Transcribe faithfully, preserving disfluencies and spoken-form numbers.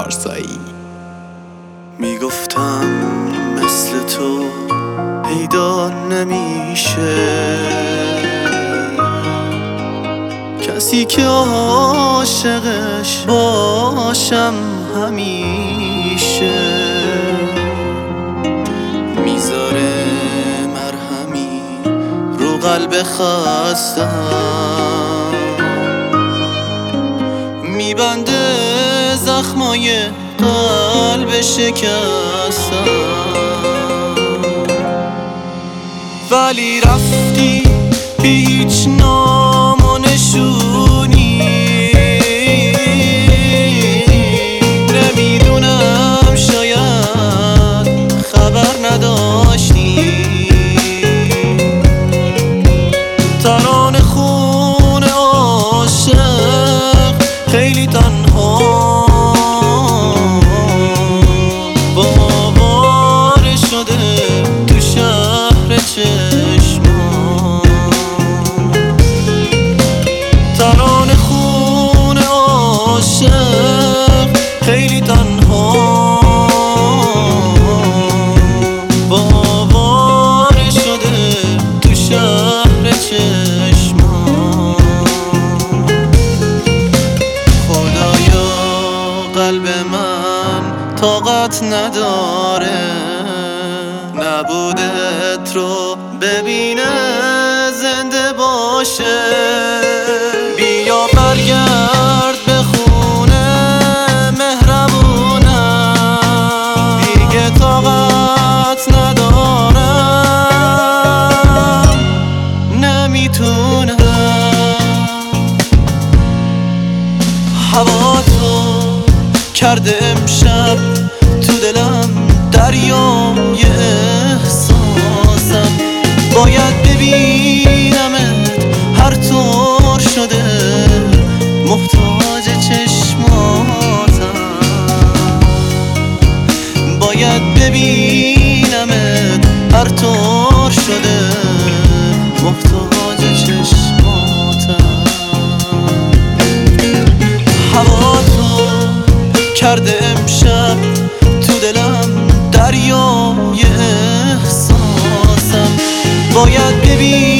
پارسایی. میگفتم مثل تو پیدا نمیشه کسی که عاشقش باشم همیشه، میذاره مرهمی رو قلب خستم، میبنده زخمای قلب شکستم. ولی رفتی بی هیچ نام و نشونی، نمیدونم شاید خبر نداشتی. ترانه خون عاشق خیلی تنها باور شده تو شهر چشمان. ترانه خون عاشق خیلی تنها باور شده تو شهر چشمان. خدایا قلب من طاقت نداره نبودت رو ببینه زنده باشه. بیا برگرد به خونه مهربونم، دیگه طاقت ندارم، نمیتونم. هوا تو کرده امشب تو دلم دریای احساسم، باید ببینمت هر طور شده محتاج چشماتم، باید ببینمت هر طور شده محتاج چشماتم. هوا تو کرده امشب تو دلم دریای احساسم، باید ببین